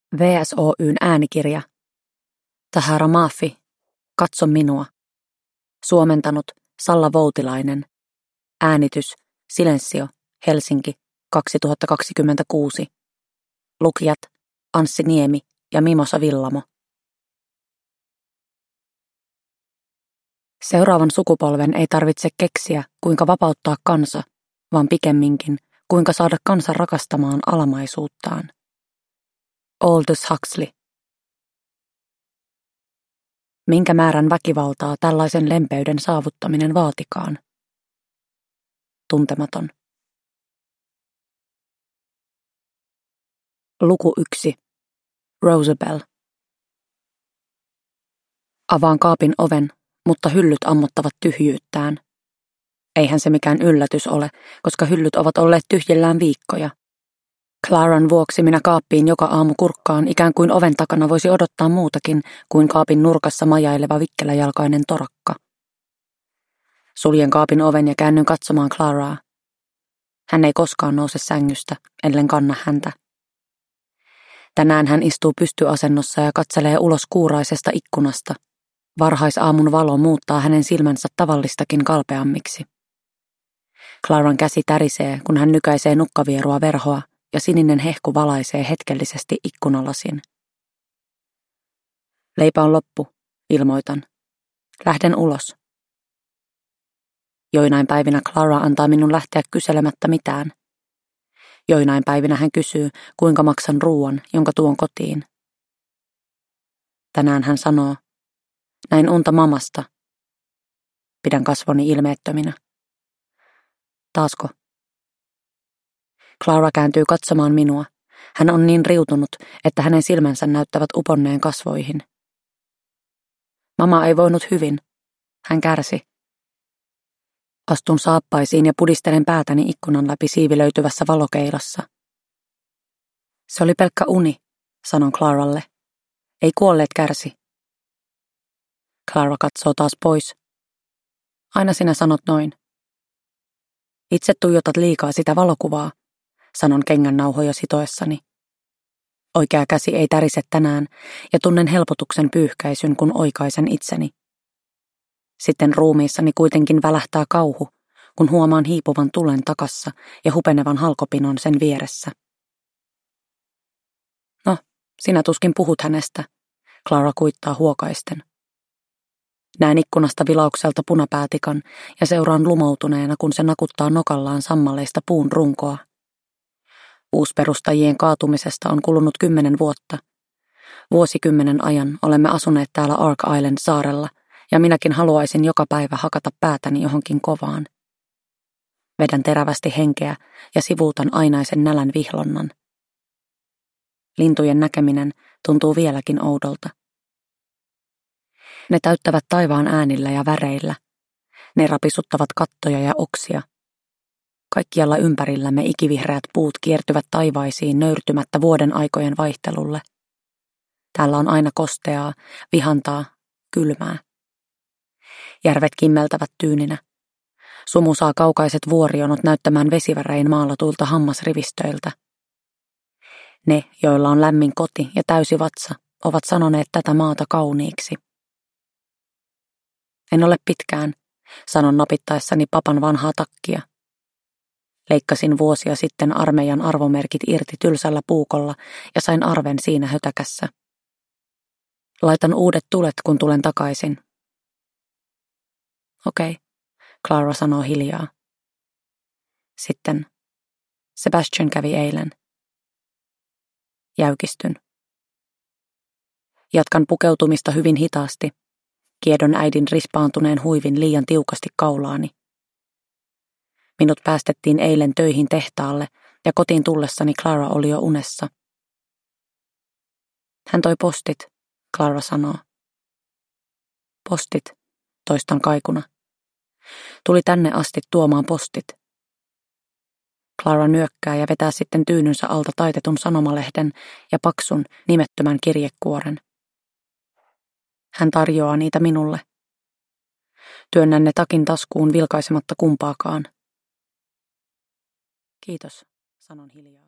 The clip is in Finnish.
VSOY:n äänikirja. Tahara Maafi, Katso minua. Suomentanut Salla Voutilainen. Äänitys Silensio, Helsinki, 2026. Lukijat Anssi Niemi ja Mimosa Villamo. Seuraavan sukupolven ei tarvitse keksiä, kuinka vapauttaa kansa, vaan pikemminkin, kuinka saada kansa rakastamaan alamaisuuttaan. Aldous Huxley. Minkä määrän väkivaltaa tällaisen lempeyden saavuttaminen vaatikaan? Tuntematon. Luku 1. Rosabelle. Avaan kaapin oven, mutta hyllyt ammottavat tyhjyyttään. Eihän se mikään yllätys ole, koska hyllyt ovat olleet tyhjillään viikkoja. Claran vuoksi minä kaappiin joka aamu kurkkaan, ikään kuin oven takana voisi odottaa muutakin kuin kaapin nurkassa majaileva vikkeläjalkainen torakka. Suljen kaapin oven ja käännyn katsomaan Claraa. Hän ei koskaan nouse sängystä, ellen kanna häntä. Tänään hän istuu pystyasennossa ja katselee ulos kuuraisesta ikkunasta. Varhaisaamun valo muuttaa hänen silmänsä tavallistakin kalpeammiksi. Claran käsi tärisee, kun hän nykäisee nukkavierua verhoa, ja sininen hehku valaisee hetkellisesti ikkunalasin. Leipä on loppu, ilmoitan. Lähden ulos. Joinain päivinä Clara antaa minun lähteä kyselemättä mitään. Joinain päivinä hän kysyy, kuinka maksan ruuan, jonka tuon kotiin. Tänään hän sanoo, näin unta mamasta. Pidän kasvoni ilmeettöminä. Taasko? Clara kääntyy katsomaan minua. Hän on niin riutunut, että hänen silmänsä näyttävät uponneen kasvoihin. Mama ei voinut hyvin. Hän kärsi. Astun saappaisiin ja pudistelen päätäni ikkunan läpi siivilöityvässä valokeilassa. Se oli pelkkä uni, sanon Claralle. Ei kuolleet kärsi. Clara katsoo taas pois. Aina sinä sanot noin. Itse tuijotat liikaa sitä valokuvaa, sanon kengännauhoja sitoessani. Oikea käsi ei tärise tänään ja tunnen helpotuksen pyyhkäisyn, kun oikaisen itseni. Sitten ruumiissani kuitenkin välähtää kauhu, kun huomaan hiipuvan tulen takassa ja hupenevan halkopinon sen vieressä. No, sinä tuskin puhut hänestä, Clara kuittaa huokaisten. Näen ikkunasta vilaukselta punapäätikan ja seuraan lumoutuneena, kun se nakuttaa nokallaan sammaleista puun runkoa. Uusperustajien kaatumisesta on kulunut 10 vuotta. Vuosikymmenen ajan olemme asuneet täällä Ark Island-saarella, ja minäkin haluaisin joka päivä hakata päätäni johonkin kovaan. Vedän terävästi henkeä ja sivuutan ainaisen nälän vihlonnan. Lintujen näkeminen tuntuu vieläkin oudolta. Ne täyttävät taivaan äänillä ja väreillä. Ne rapisuttavat kattoja ja oksia. Kaikkialla ympärillämme ikivihreät puut kiertyvät taivaisiin nöyrtymättä vuoden aikojen vaihtelulle. Täällä on aina kosteaa, vihantaa, kylmää. Järvet kimmeltävät tyyninä. Sumu saa kaukaiset vuorionot näyttämään vesivärein maalatuilta hammasrivistöiltä. Ne, joilla on lämmin koti ja täysi vatsa, ovat sanoneet tätä maata kauniiksi. En ole pitkään, sanon napittaessani papan vanhaa takkia. Leikkasin vuosia sitten armeijan arvomerkit irti tylsällä puukolla ja sain arven siinä hötäkässä. Laitan uudet tulet, kun tulen takaisin. Okei, Clara sanoo hiljaa. Sitten, Sebastian kävi eilen. Jäykistyn. Jatkan pukeutumista hyvin hitaasti. Kiedon äidin rispaantuneen huivin liian tiukasti kaulaani. Minut päästettiin eilen töihin tehtaalle ja kotiin tullessani Clara oli jo unessa. Hän toi postit, Clara sanoo. Postit, toistan kaikuna. Tuli tänne asti tuomaan postit. Clara nyökkää ja vetää sitten tyynynsä alta taitetun sanomalehden ja paksun, nimettömän kirjekuoren. Hän tarjoaa niitä minulle. Työnnän ne takin taskuun vilkaisematta kumpaakaan. Kiitos, sanon hiljaa.